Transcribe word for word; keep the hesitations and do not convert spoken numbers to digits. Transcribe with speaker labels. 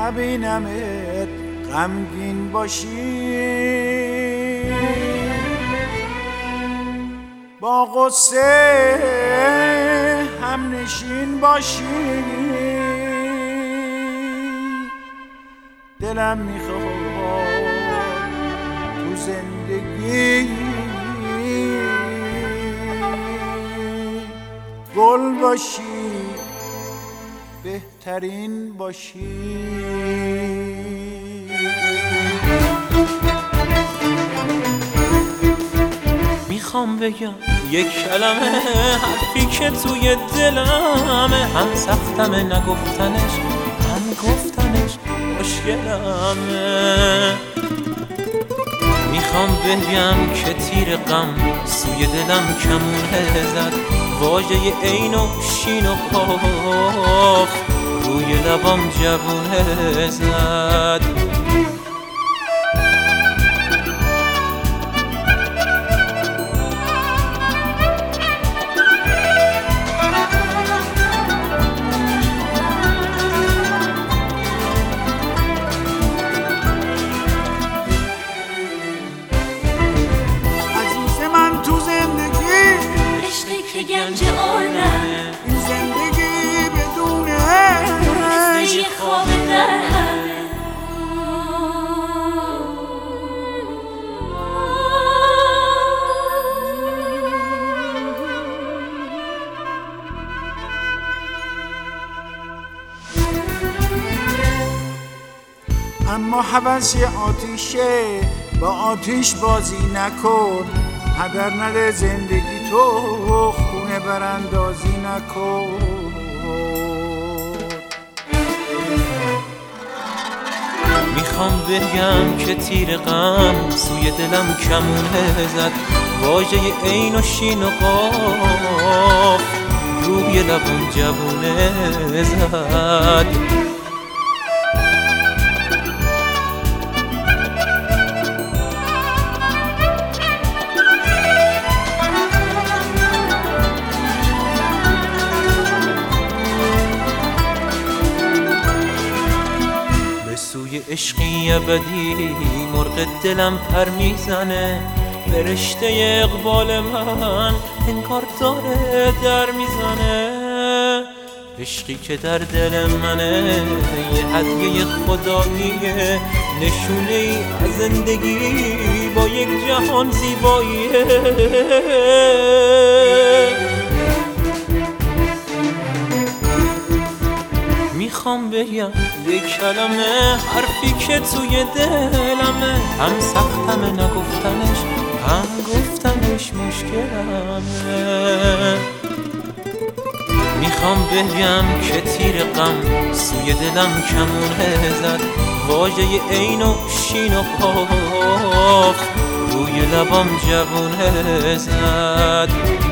Speaker 1: نبینمت غمگین باشی، با غصه هم نشین باشی. دلم میخواد تو زندگی گل باشی، بهترین باشی.
Speaker 2: میخوام بگم یک کلمه حرفی که توی دلمه، هم سختمه نگفتنش هم گفتنش مشکلمه. میخوام بگم که تیر غم سوی دلم کمونه زد، واژه عین و شین و قاف روی لبام جوونه زد.
Speaker 3: گنج عالمه،
Speaker 1: این زندگی بدون
Speaker 3: مثل یه خواب در همه.
Speaker 1: اما هوس آتیشه، با آتیش بازی نکن. هدر نده زندگی تو، خونه براندازی نکن.
Speaker 2: میخوام بگم که تیر غم سوی دلم کمونه زد، واژه عین و شین و قاف روی لبم جوونه زد. سوی عشقی ابدی مرغ دلم پر میزنه، فرشته اقبال من انگار داره در میزنه. عشقی که در دل منه یه هدیه خداییه، نشونه ای از زندگی با یک جهان زیباییه. میخوام بگم یک کلمه حرفی که توی دلمه، هم سختمه نگفتنش هم گفتنش مشکلمه. میخوام بگم که تیر غم سوی دلم کمونه زد، واژه عین و شین و قاف روی لبام جوونه زد.